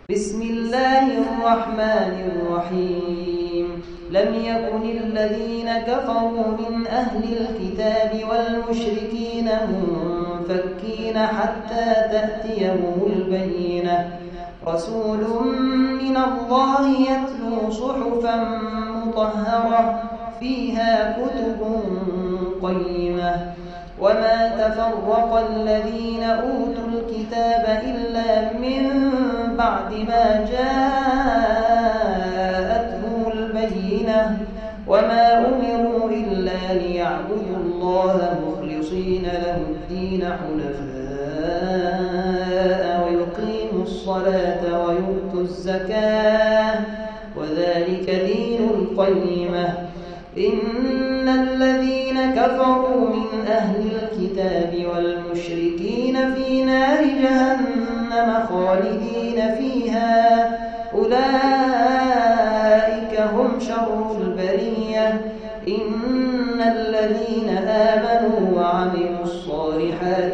بسم الله الرحمن الرحيم لم يكن الذين كفروا من أهل الكتاب والمشركين منفكين حتى تأتيهم البينة رسول من الله يتلو صحفا مطهرة فيها كتب قيمة وما تفرق الذين أوتوا الكتاب إلا من بعد ما جاءتهم البينة وما أمروا إلا ليعبدوا الله مخلصين له الدين حنفاء ويقيموا الصلاة ويؤتوا الزكاة وذلك دين القيمة إن الذين كفروا من أهل الكتاب والمشركين في نار جهنم خالدين فيها أولئك هم شر البرية إن الذين آمنوا وعملوا الصالحات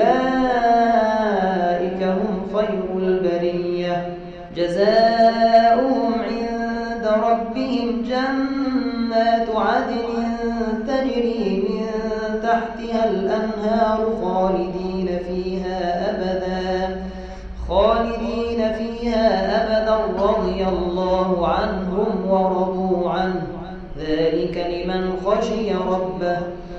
أولئك هم خير البرية جزاؤهم عند ربهم جنات عدن تجري من تحتها الأنهار خالدين فيها أبدا رضي الله عنهم ورضوا عنه ذلك لمن خشي ربه